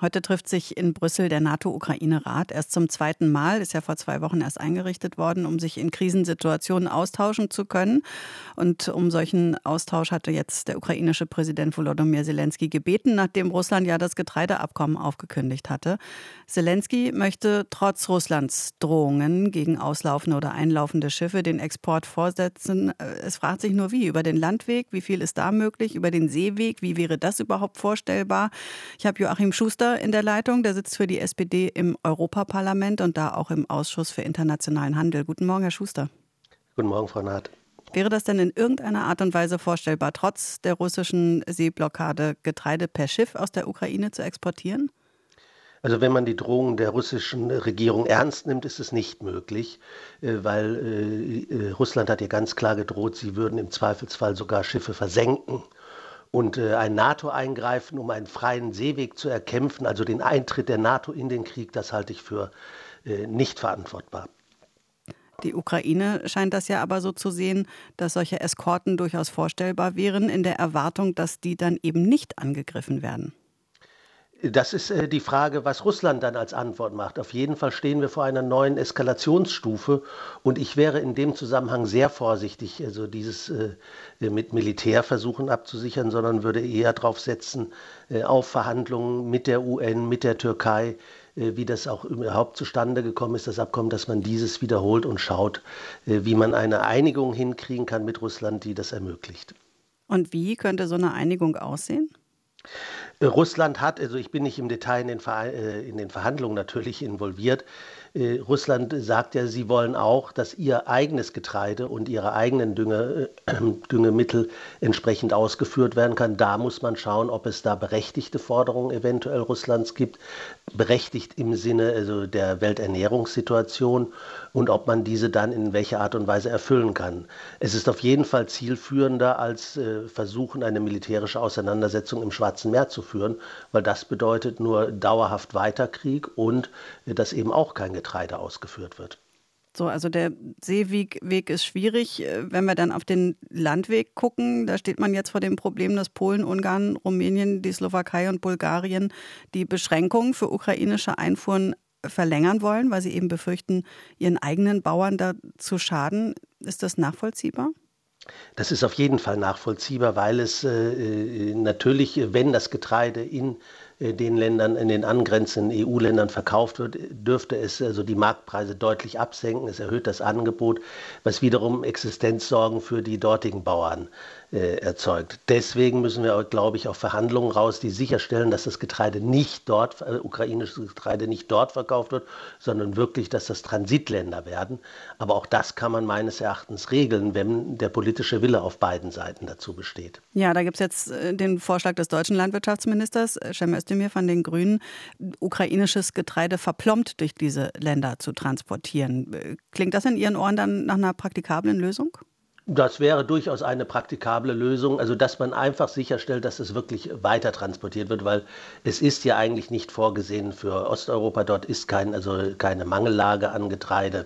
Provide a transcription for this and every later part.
Heute trifft sich in Brüssel der NATO-Ukraine-Rat. Erst zum zweiten Mal, ist ja vor 2 Wochen erst eingerichtet worden, um sich in Krisensituationen austauschen zu können. Und um solchen Austausch hatte jetzt der ukrainische Präsident Volodymyr Zelensky gebeten, nachdem Russland ja das Getreideabkommen aufgekündigt hatte. Zelensky möchte trotz Russlands Drohungen gegen auslaufende oder einlaufende Schiffe den Export fortsetzen. Es fragt sich nur wie. Über den Landweg, wie viel ist da möglich? Über den Seeweg, wie wäre das überhaupt vorstellbar? Ich habe Joachim Schuster in der Leitung, der sitzt für die SPD im Europaparlament und da auch im Ausschuss für internationalen Handel. Guten Morgen, Herr Schuster. Guten Morgen, Frau Naht. Wäre das denn in irgendeiner Art und Weise vorstellbar, trotz der russischen Seeblockade Getreide per Schiff aus der Ukraine zu exportieren? Also wenn man die Drohungen der russischen Regierung ernst nimmt, ist es nicht möglich, weil Russland hat ja ganz klar gedroht, sie würden im Zweifelsfall sogar Schiffe versenken. Und ein NATO-Eingreifen, um einen freien Seeweg zu erkämpfen, also den Eintritt der NATO in den Krieg, das halte ich für nicht verantwortbar. Die Ukraine scheint das ja aber so zu sehen, dass solche Eskorten durchaus vorstellbar wären, in der Erwartung, dass die dann eben nicht angegriffen werden. Das ist die Frage, was Russland dann als Antwort macht. Auf jeden Fall stehen wir vor einer neuen Eskalationsstufe und ich wäre in dem Zusammenhang sehr vorsichtig, also dieses mit Militärversuchen abzusichern, sondern würde eher darauf setzen, auf Verhandlungen mit der UN, mit der Türkei, wie das auch überhaupt zustande gekommen ist, das Abkommen, dass man dieses wiederholt und schaut, wie man eine Einigung hinkriegen kann mit Russland, die das ermöglicht. Und wie könnte so eine Einigung aussehen? Russland hat, also ich bin nicht im Detail in den Verhandlungen natürlich involviert, Russland sagt ja, sie wollen auch, dass ihr eigenes Getreide und ihre eigenen Düngemittel entsprechend ausgeführt werden kann. Da muss man schauen, ob es da berechtigte Forderungen eventuell Russlands gibt, berechtigt im Sinne also der Welternährungssituation und ob man diese dann in welcher Art und Weise erfüllen kann. Es ist auf jeden Fall zielführender, als versuchen, eine militärische Auseinandersetzung im Schwarzen Meer zu führen, weil das bedeutet nur dauerhaft Weiterkrieg und dass eben auch kein Getreide ausgeführt wird. So, also der Seeweg ist schwierig. Wenn wir dann auf den Landweg gucken, da steht man jetzt vor dem Problem, dass Polen, Ungarn, Rumänien, die Slowakei und Bulgarien die Beschränkungen für ukrainische Einfuhren verlängern wollen, weil sie eben befürchten, ihren eigenen Bauern da zu schaden. Ist das nachvollziehbar? Das ist auf jeden Fall nachvollziehbar, weil es natürlich, wenn das Getreide in den Ländern, in den angrenzenden EU-Ländern verkauft wird, dürfte es also die Marktpreise deutlich absenken. Es erhöht das Angebot, was wiederum Existenzsorgen für die dortigen Bauern erzeugt. Deswegen müssen wir, glaube ich, auf Verhandlungen raus, die sicherstellen, dass das Getreide nicht dort, ukrainisches Getreide nicht dort verkauft wird, sondern wirklich, dass das Transitländer werden. Aber auch das kann man meines Erachtens regeln, wenn der politische Wille auf beiden Seiten dazu besteht. Ja, da gibt es jetzt den Vorschlag des deutschen Landwirtschaftsministers, Cem Özdemir von den Grünen, ukrainisches Getreide verplombt durch diese Länder zu transportieren. Klingt das in Ihren Ohren dann nach einer praktikablen Lösung? Das wäre durchaus eine praktikable Lösung, also dass man einfach sicherstellt, dass es wirklich weiter transportiert wird, weil es ist ja eigentlich nicht vorgesehen für Osteuropa, dort ist keine Mangellage an Getreide.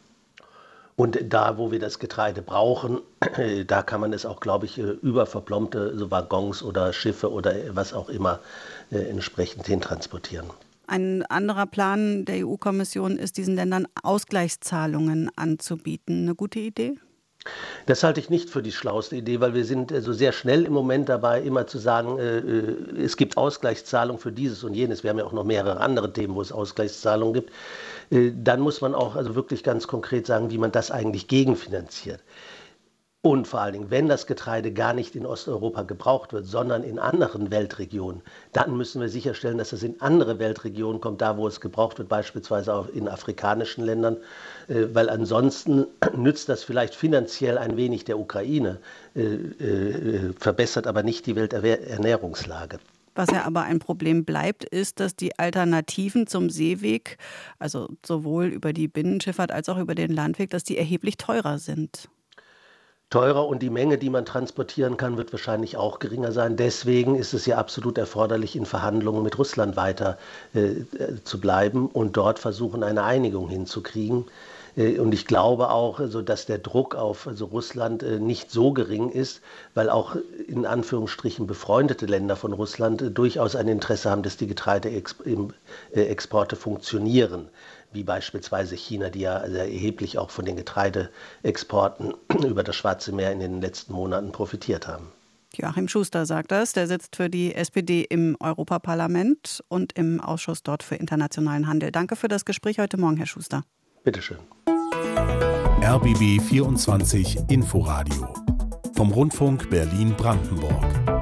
Und da, wo wir das Getreide brauchen, da kann man es auch, glaube ich, über verplombte so Waggons oder Schiffe oder was auch immer entsprechend hintransportieren. Ein anderer Plan der EU-Kommission ist, diesen Ländern Ausgleichszahlungen anzubieten. Eine gute Idee? Das halte ich nicht für die schlauste Idee, weil wir sind so sehr schnell im Moment dabei, immer zu sagen, es gibt Ausgleichszahlungen für dieses und jenes. Wir haben ja auch noch mehrere andere Themen, wo es Ausgleichszahlungen gibt. Dann muss man auch also wirklich ganz konkret sagen, wie man das eigentlich gegenfinanziert. Und vor allen Dingen, wenn das Getreide gar nicht in Osteuropa gebraucht wird, sondern in anderen Weltregionen, dann müssen wir sicherstellen, dass es in andere Weltregionen kommt, da wo es gebraucht wird, beispielsweise auch in afrikanischen Ländern, weil ansonsten nützt das vielleicht finanziell ein wenig der Ukraine, verbessert aber nicht die Welternährungslage. Was ja aber ein Problem bleibt, ist, dass die Alternativen zum Seeweg, also sowohl über die Binnenschifffahrt als auch über den Landweg, dass die erheblich teurer sind. Teurer und die Menge, die man transportieren kann, wird wahrscheinlich auch geringer sein. Deswegen ist es ja absolut erforderlich, in Verhandlungen mit Russland weiter zu bleiben und dort versuchen, eine Einigung hinzukriegen. Und ich glaube auch, dass der Druck auf Russland nicht so gering ist, weil auch in Anführungsstrichen befreundete Länder von Russland durchaus ein Interesse haben, dass die Getreideexporte funktionieren, wie beispielsweise China, die ja sehr erheblich auch von den Getreideexporten über das Schwarze Meer in den letzten Monaten profitiert haben. Joachim Schuster sagt das. Der sitzt für die SPD im Europaparlament und im Ausschuss dort für internationalen Handel. Danke für das Gespräch heute Morgen, Herr Schuster. Bitteschön. RBB 24 Inforadio vom Rundfunk Berlin-Brandenburg.